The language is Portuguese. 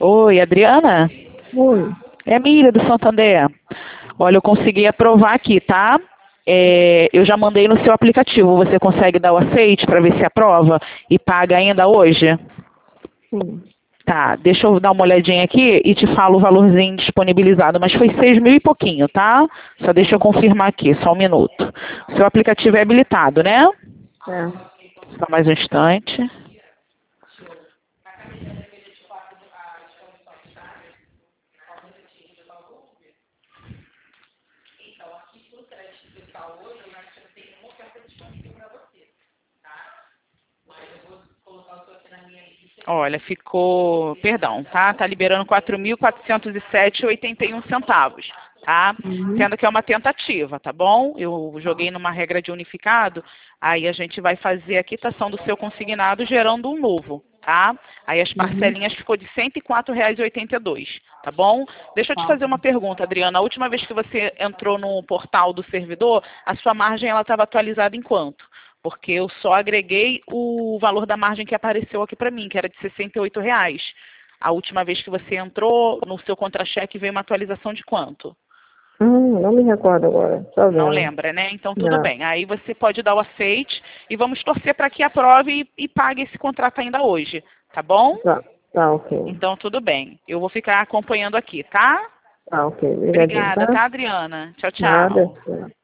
Oi, Adriana? Oi. É a Miriam do Santander. Olha, eu consegui aprovar aqui, tá? Eu já mandei no seu aplicativo. Você consegue dar o aceite para ver se aprova e paga ainda hoje? Sim. Tá, deixa eu dar uma olhadinha aqui e te falo o valorzinho disponibilizado, mas foi 6.000 e pouquinho, tá? Só deixa eu confirmar aqui, só um minuto. Seu aplicativo é habilitado, né? É. Só mais um instante. Olha, ficou, perdão, tá? Tá liberando 4.407,81 centavos, tá? Uhum. Sendo que é uma tentativa, tá bom? Eu joguei numa regra de unificado, aí a gente vai fazer a quitação do seu consignado gerando um novo, tá? Aí as Uhum. parcelinhas ficou de R$ 104,82, tá bom? Deixa eu te Tá. fazer uma pergunta, Adriana. A última vez que você entrou no portal do servidor, a sua margem ela estava atualizada em quanto? Porque eu só agreguei o valor da margem que apareceu aqui para mim, que era de R$ 68. A última vez que você entrou, no seu contra-cheque veio uma atualização de quanto? Não me recordo agora. Tá Não vendo? lembra, né? Então tudo Não. bem. Aí você pode dar o aceite e vamos torcer para que aprove e pague esse contrato ainda hoje, tá bom? Tá. Tá, ok. Então tudo bem. Eu vou ficar acompanhando aqui, tá? Tá, ok. Obrigadinho, Obrigada, tá? tá, Adriana? Tchau, Nada. tchau. Tchau.